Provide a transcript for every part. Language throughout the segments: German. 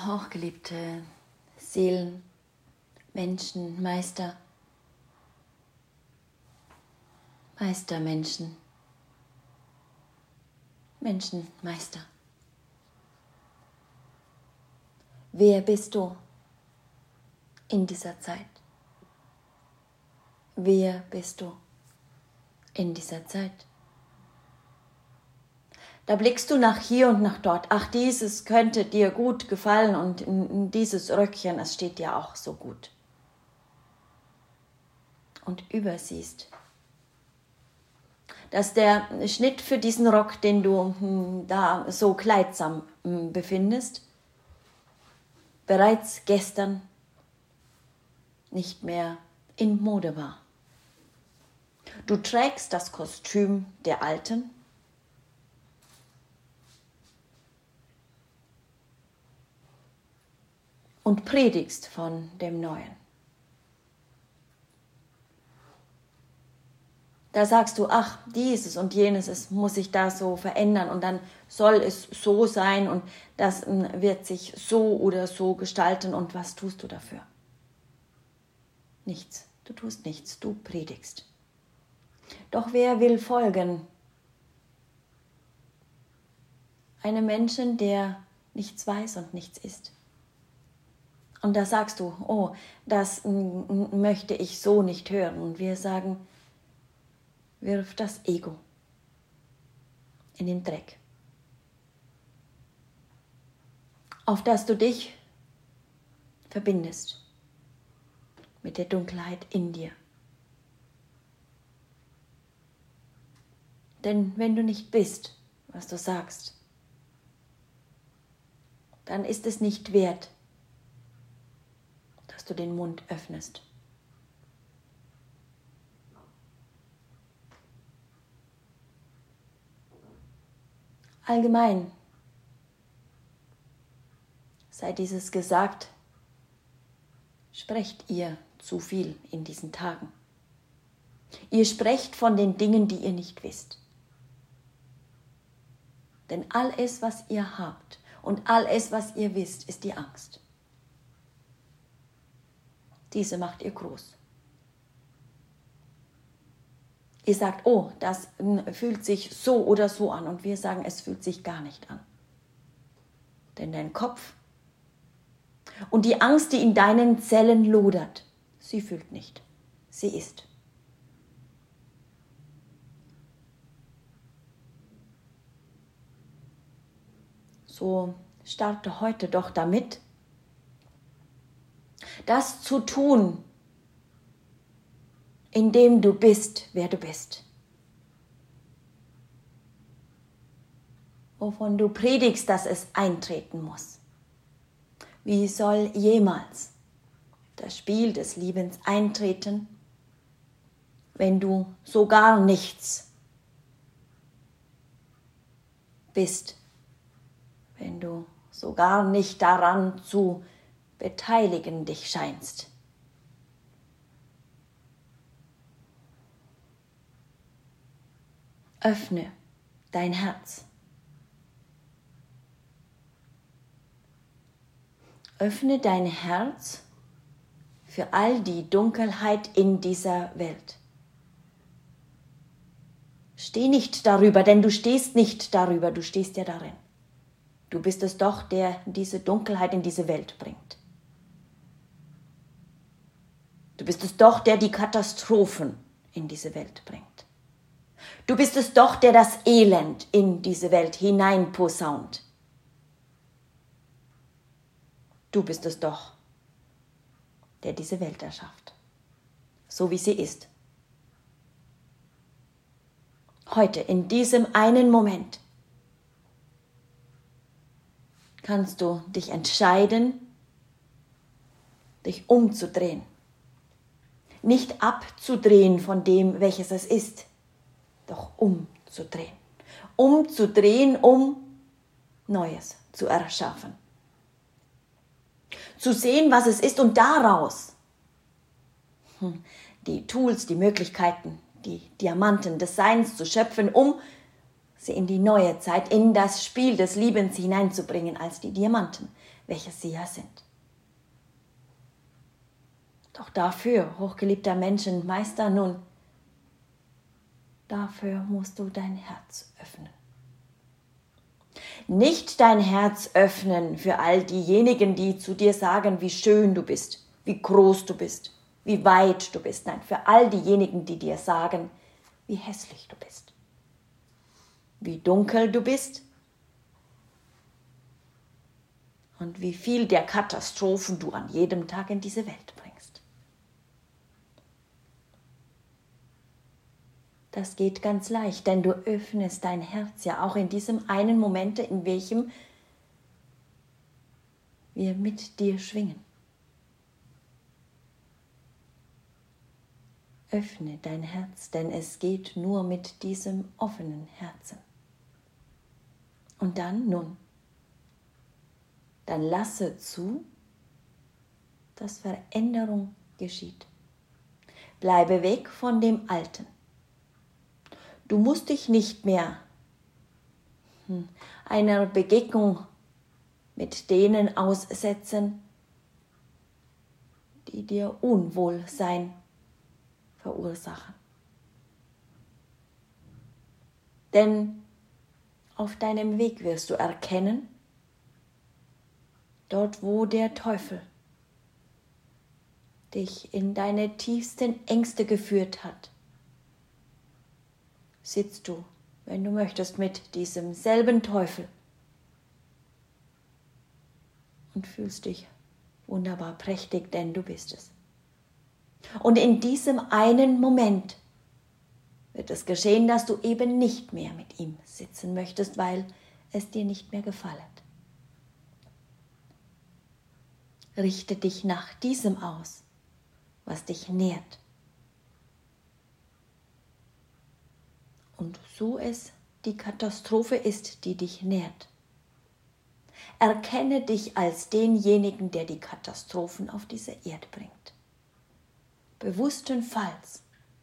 hochgeliebte Seelen, Menschen, Meistermenschen, Menschenmeister. Wer bist du in dieser Zeit? Wer bist du in dieser Zeit? Da blickst du nach hier und nach dort. Ach, dieses könnte dir gut gefallen und dieses Röckchen, es steht dir auch so gut. Und übersiehst, dass der Schnitt für diesen Rock, den du da so kleidsam befindest, bereits gestern nicht mehr in Mode war. Du trägst das Kostüm der Alten und predigst von dem Neuen. Da sagst du, ach, dieses und jenes, es muss sich da so verändern und dann soll es so sein und das wird sich so oder so gestalten und was tust du dafür? Nichts, du tust nichts, du predigst. Doch wer will folgen? Einem Menschen, der nichts weiß und nichts ist. Und da sagst du, oh, das möchte ich so nicht hören. Und wir sagen, wirf das Ego in den Dreck, auf das du dich verbindest mit der Dunkelheit in dir. Denn wenn du nicht bist, was du sagst, dann ist es nicht wert, dass du den Mund öffnest. Allgemein sei dieses gesagt, sprecht ihr zu viel in diesen Tagen. Ihr sprecht von den Dingen, die ihr nicht wisst. Denn alles, was ihr habt und alles, was ihr wisst, ist die Angst. Diese macht ihr groß. Ihr sagt, oh, das fühlt sich so oder so an. Und wir sagen, es fühlt sich gar nicht an. Denn dein Kopf und die Angst, die in deinen Zellen lodert, sie fühlt nicht. Sie ist. So starte heute doch damit, das zu tun, indem du bist, wer du bist. Wovon du predigst, dass es eintreten muss. Wie soll jemals das Spiel des Liebens eintreten, wenn du so gar nichts bist, wenn du so gar nicht daran zu beteiligen dich scheinst? Öffne dein Herz. Öffne dein Herz für all die Dunkelheit in dieser Welt. Steh nicht darüber, denn du stehst nicht darüber, du stehst ja darin. Du bist es doch, der diese Dunkelheit in diese Welt bringt. Du bist es doch, der die Katastrophen in diese Welt bringt. Du bist es doch, der das Elend in diese Welt hineinposaunt. Du bist es doch, der diese Welt erschafft, so wie sie ist. Heute, in diesem einen Moment, kannst du dich entscheiden, dich umzudrehen. Nicht abzudrehen von dem, welches es ist, doch umzudrehen. Umzudrehen, um Neues zu erschaffen. Zu sehen, was es ist und daraus die Tools, die Möglichkeiten, die Diamanten des Seins zu schöpfen, um sie in die neue Zeit, in das Spiel des Liebens hineinzubringen als die Diamanten, welche sie ja sind. Doch dafür, hochgeliebter Menschenmeister, nun, dafür musst du dein Herz öffnen. Nicht dein Herz öffnen für all diejenigen, die zu dir sagen, wie schön du bist, wie groß du bist, wie weit du bist. Nein, für all diejenigen, die dir sagen, wie hässlich du bist, wie dunkel du bist und wie viel der Katastrophen du an jedem Tag in diese Welt bringst. Das geht ganz leicht, denn du öffnest dein Herz ja auch in diesem einen Moment, in welchem wir mit dir schwingen. Öffne dein Herz, denn es geht nur mit diesem offenen Herzen. Und dann, dann lasse zu, dass Veränderung geschieht. Bleibe weg von dem Alten. Du musst dich nicht mehr einer Begegnung mit denen aussetzen, die dir Unwohlsein verursachen. Denn auf deinem Weg wirst du erkennen, dort wo der Teufel dich in deine tiefsten Ängste geführt hat, sitzt du, wenn du möchtest, mit diesem selben Teufel und fühlst dich wunderbar prächtig, denn du bist es. Und in diesem einen Moment wird es geschehen, dass du eben nicht mehr mit ihm sitzen möchtest, weil es dir nicht mehr gefallen. Richte dich nach diesem aus, was dich nährt. Und so es die Katastrophe ist, die dich nährt. Erkenne dich als denjenigen, der die Katastrophen auf diese Erde bringt. Bewusstenfalls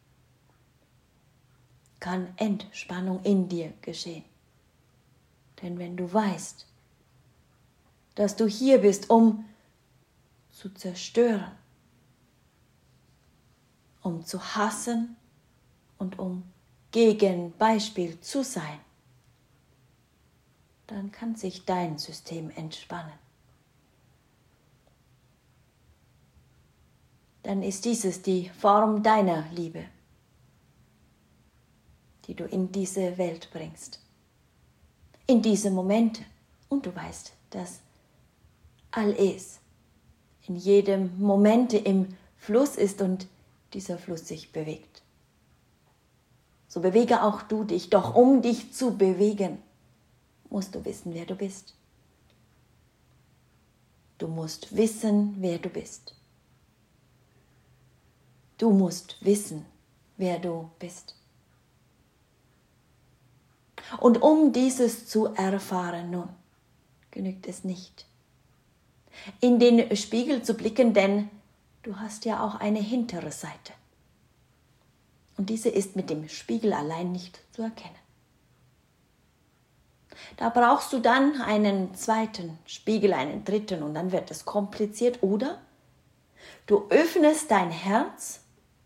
kann Entspannung in dir geschehen. Denn wenn du weißt, dass du hier bist, um zu zerstören, um zu hassen und um Gegenbeispiel zu sein, dann kann sich dein System entspannen. Dann ist dieses die Form deiner Liebe, die du in diese Welt bringst. In diese Momente. Und du weißt, dass alles in jedem Moment im Fluss ist und dieser Fluss sich bewegt. So bewege auch du dich, doch um dich zu bewegen, musst du wissen, wer du bist. Du musst wissen, wer du bist. Du musst wissen, wer du bist. Und um dieses zu erfahren, nun, genügt es nicht, in den Spiegel zu blicken, denn du hast ja auch eine hintere Seite. Und diese ist mit dem Spiegel allein nicht zu erkennen. Da brauchst du dann einen zweiten Spiegel, einen dritten und dann wird es kompliziert. Oder du öffnest dein Herz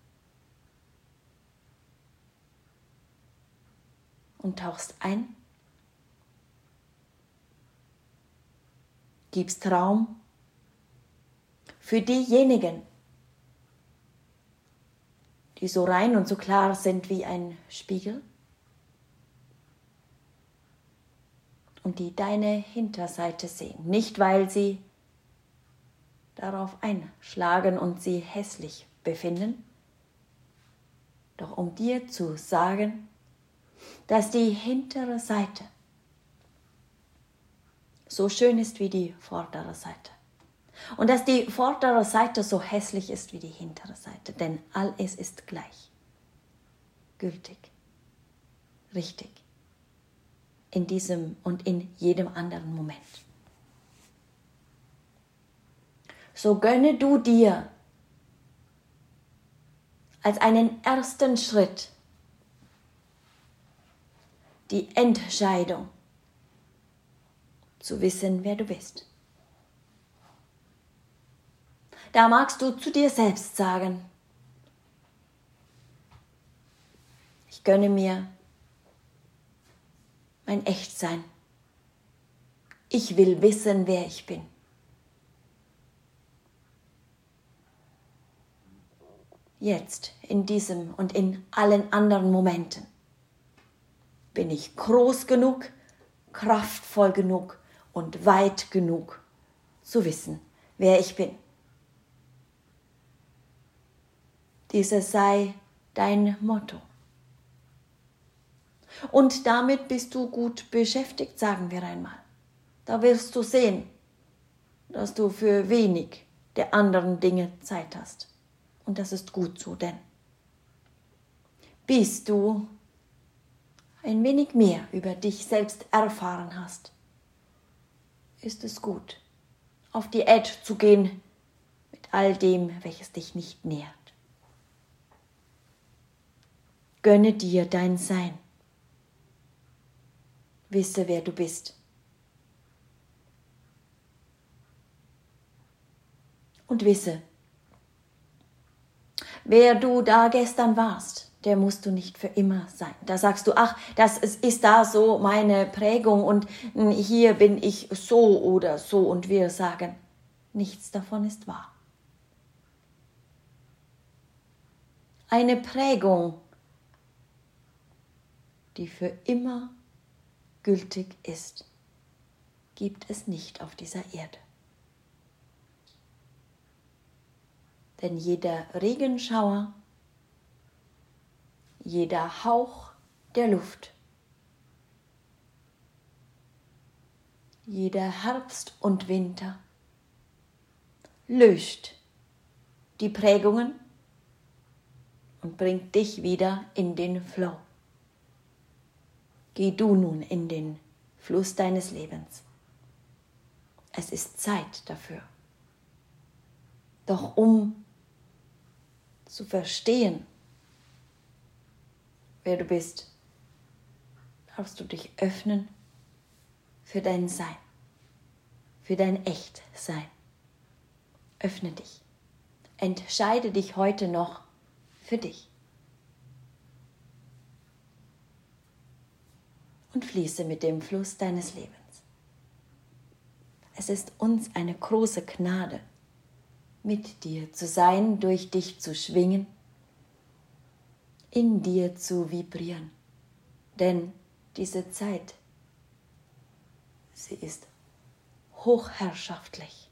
und tauchst ein, gibst Raum für diejenigen, die so rein und so klar sind wie ein Spiegel und die deine Hinterseite sehen. Nicht, weil sie darauf einschlagen und sie hässlich befinden, doch um dir zu sagen, dass die hintere Seite so schön ist wie die vordere Seite. Und dass die vordere Seite so hässlich ist wie die hintere Seite. Denn alles ist gleich. Gültig. Richtig. In diesem und in jedem anderen Moment. So gönne du dir als einen ersten Schritt die Entscheidung, zu wissen, wer du bist. Da magst du zu dir selbst sagen, ich gönne mir mein Echtsein. Ich will wissen, wer ich bin. Jetzt, in diesem und in allen anderen Momenten, bin ich groß genug, kraftvoll genug und weit genug, zu wissen, wer ich bin. Dieses sei dein Motto. Und damit bist du gut beschäftigt, sagen wir einmal. Da wirst du sehen, dass du für wenig der anderen Dinge Zeit hast. Und das ist gut so, denn bis du ein wenig mehr über dich selbst erfahren hast, ist es gut, auf die Edge zu gehen mit all dem, welches dich nicht nährt. Gönne dir dein Sein. Wisse, wer du bist. Und wisse, wer du da gestern warst, der musst du nicht für immer sein. Da sagst du, ach, das ist da so meine Prägung und hier bin ich so oder so. Und wir sagen, nichts davon ist wahr. Eine Prägung, die für immer gültig ist, gibt es nicht auf dieser Erde. Denn jeder Regenschauer, jeder Hauch der Luft, jeder Herbst und Winter löscht die Prägungen und bringt dich wieder in den Flow. Geh du nun in den Fluss deines Lebens. Es ist Zeit dafür. Doch um zu verstehen, wer du bist, darfst du dich öffnen für dein Sein, für dein Echtsein. Öffne dich. Entscheide dich heute noch für dich. Und fließe mit dem Fluss deines Lebens. Es ist uns eine große Gnade, mit dir zu sein, durch dich zu schwingen, in dir zu vibrieren. Denn diese Zeit, sie ist hochherrschaftlich.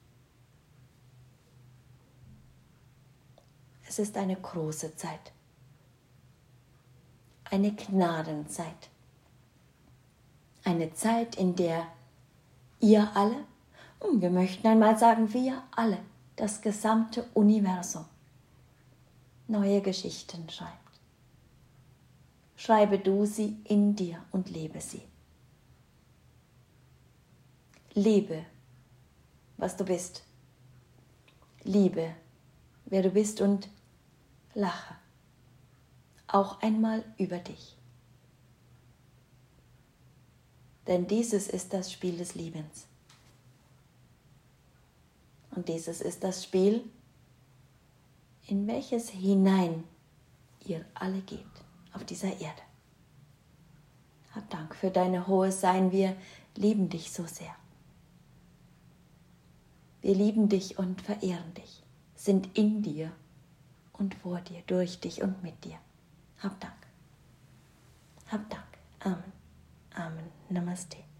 Es ist eine große Zeit, eine Gnadenzeit. Eine Zeit, in der ihr alle, wir möchten einmal sagen, wir alle, das gesamte Universum, neue Geschichten schreibt. Schreibe du sie in dir und lebe sie. Liebe, was du bist. Liebe, wer du bist und lache auch einmal über dich. Denn dieses ist das Spiel des Liebens. Und dieses ist das Spiel, in welches hinein ihr alle geht auf dieser Erde. Hab Dank für deine hohes Sein. Wir lieben dich so sehr. Wir lieben dich und verehren dich, sind in dir und vor dir, durch dich und mit dir. Hab Dank. Hab Dank. Amen. Amen. Namaste.